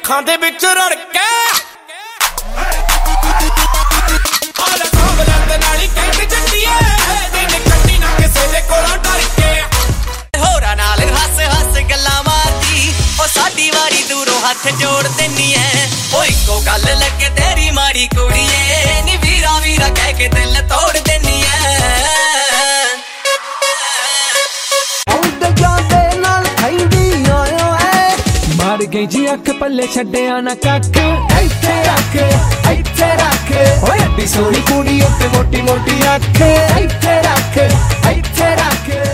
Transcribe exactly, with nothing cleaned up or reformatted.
ਅੱਖਾਂ ਦੇ ਵਿੱਚ ਰੜ ਕੇ ਆਲਾ ਕੋਲ ਨਾਲ ਹੀ ਕਹਿੰਦੇ ਜੱਟੀਏ ਦਿਨ ਕੱਟੀ ਨਾ ਕਿਸੇ ਦੇ ਕੋਲੋਂ ਡਰ ਕੇ ਹੋਰਾਂ ਨਾਲ ਹੱਸ ਹੱਸ ਗੱਲਾਂ ਮਾਰਦੀ ਉਹ ਸਾਡੀ ਵਾਰੀ ਦੂਰੋਂ ਹੱਥ ਜੋੜ ਦਿੰਨੀ ਐ ਓ ਇੱਕੋ ਗੱਲ ਲੱਗੇ ਤੇਰੀ ਮਾੜੀ ਕੁੜੀਏ ਨੀ ਵੀਰਾ ਵੀਰਾ ਕਹਿ ਕੇ ਦਿਲ ਤੋੜ ਦਿੰਨੀ ਐ ਮਾਰ ਗਈ ਜੀ ਅੱਖ ਪੱਲੇ ਛੱਡਿਆ ਨਾ ਕੱਖ ਇੱਥੇ ਰੱਖ ਇੱਥੇ ਰੱਖ ਓਏ ਅੱਡੀ ਸੋਹਣੀ ਕੁੜੀ ਉੱਤੇ ਮੋਟੀ ਮੋਟੀ ਅੱਖ ਇੱਥੇ ਰੱਖ ਇੱਥੇ ਰੱਖ